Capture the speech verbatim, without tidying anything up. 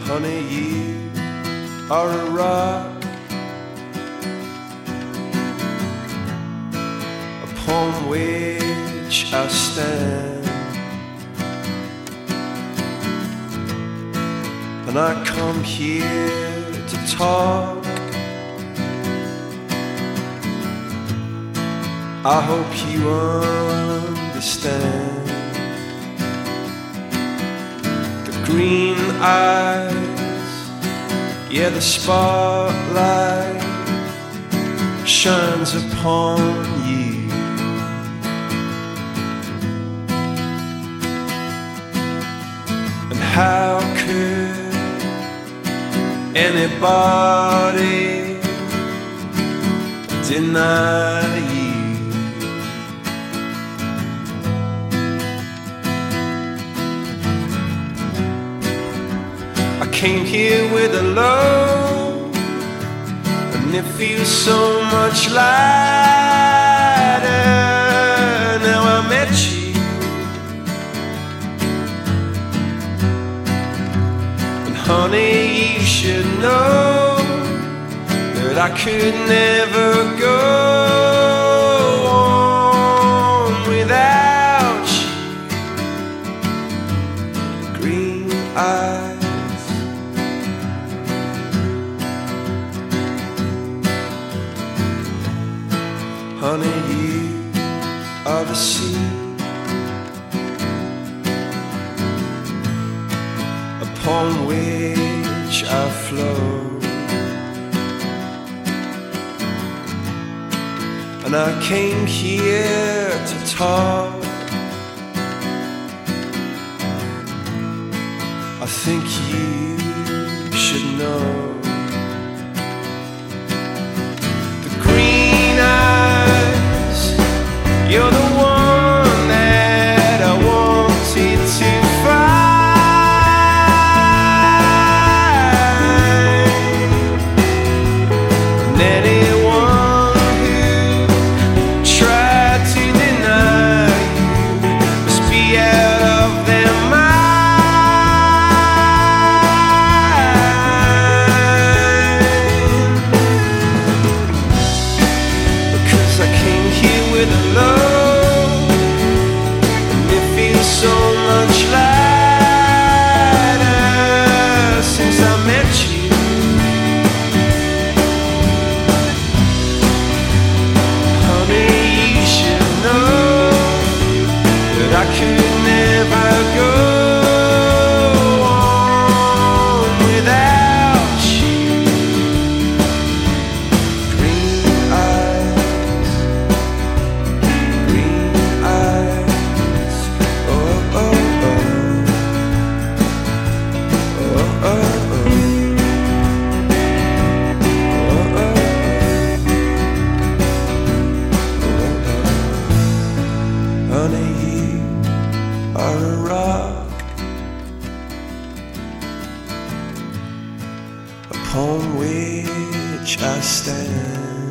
Honey, you are a rock upon which I stand, and I come here to talk. I hope you understand. The green eyes, yeah, the spotlight shines upon you. And how could anybody deny you? I came here with a load, and it feels so much lighter now I met you. And honey, you should know that I could never go on without you. Green eyes, honey, you are the sea upon which I flow, and I came here to talk. I think you should know. You're the one that I wanted to find, and anyone who tried to deny you must be out of their mind. Because I came here with a love so much lighter since I met you. Honey, you should know that I could never go on without you. Green eyes, green eyes. Honey, you are a rock upon which I stand.